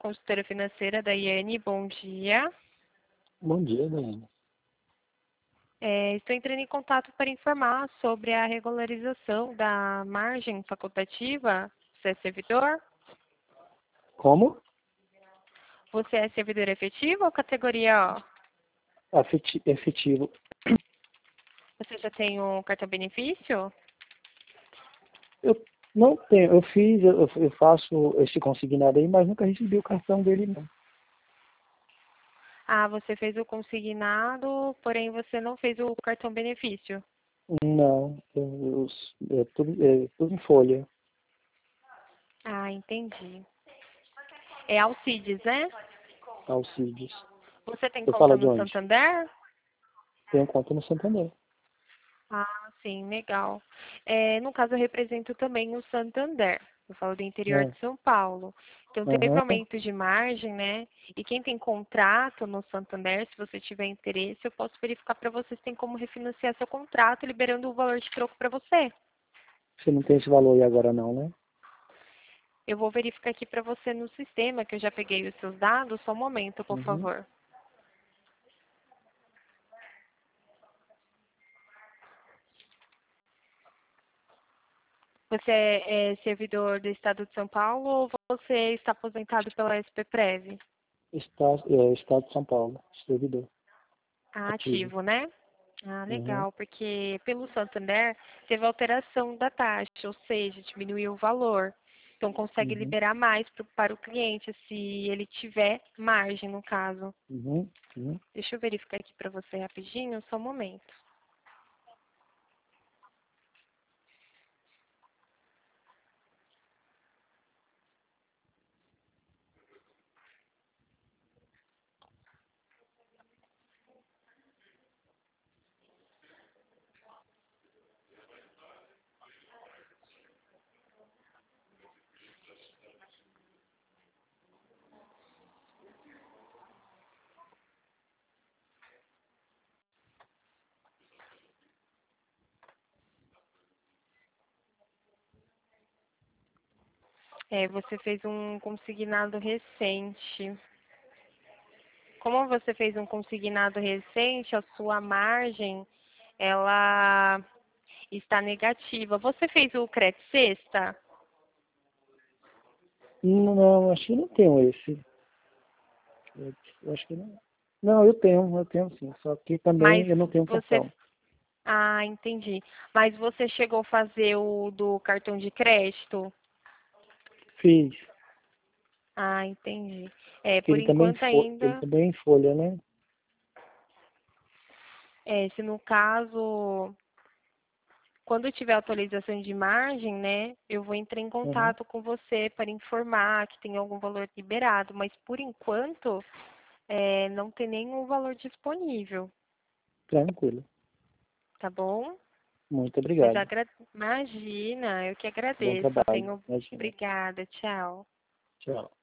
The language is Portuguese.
consultora financeira da Iane. Bom dia. Bom dia, Daiane. Estou entrando em contato para informar sobre a regularização da margem facultativa. Você é servidor? Como? Você é servidor efetivo ou categoria O? Efetivo. Você já tem um cartão benefício? Eu não tenho, eu faço esse consignado aí, mas nunca recebi o cartão dele, não. Ah, você fez o consignado, porém você não fez o cartão benefício. Não, é tudo em folha. Ah, entendi. É Alcides, né? Alcides. Você tem Você conta fala de no onde? Santander? Tenho conta no Santander. Ah, sim, legal. No caso, eu represento também o Santander. Eu falo do interior Ah, de São Paulo. Então, teve aham. aumento de margem, né? E quem tem contrato no Santander, se você tiver interesse, eu posso verificar para você se tem como refinanciar seu contrato, liberando o valor de troco para você. Você não tem esse valor aí agora não, né? Eu vou verificar aqui para você no sistema, que eu já peguei os seus dados. Só um momento, por Uhum. favor. Você é servidor do Estado de São Paulo ou você está aposentado pela SPPrev? Estado de São Paulo, servidor ativo. Ativo, né? Ah, Uhum. legal, porque pelo Santander teve alteração da taxa, ou seja, diminuiu o valor. Então consegue Uhum. liberar mais para o cliente, se ele tiver margem, no caso. Uhum. Uhum. Deixa eu verificar aqui para você rapidinho, só um momento. Você fez um consignado recente. Como você fez um consignado recente, a sua margem, ela está negativa. Você fez o CRET sexta? Não, acho que não tenho esse. Eu acho que não. Não, eu tenho sim. Só que Mas também eu não tenho você. cartão. Ah, entendi. Mas você chegou a fazer o do cartão de crédito? Fiz. Ah, entendi. Que Por ele também, enquanto ele ainda, também é em folha, né? se no caso, quando tiver atualização de margem, né, eu vou entrar em Uhum. contato com você para informar que tem algum valor liberado. Mas por enquanto, não tem nenhum valor disponível, Tranquilo. tá bom? Muito Mas obrigado. imagina, eu que Bom agradeço. trabalho. Imagina. Obrigada, tchau. Tchau.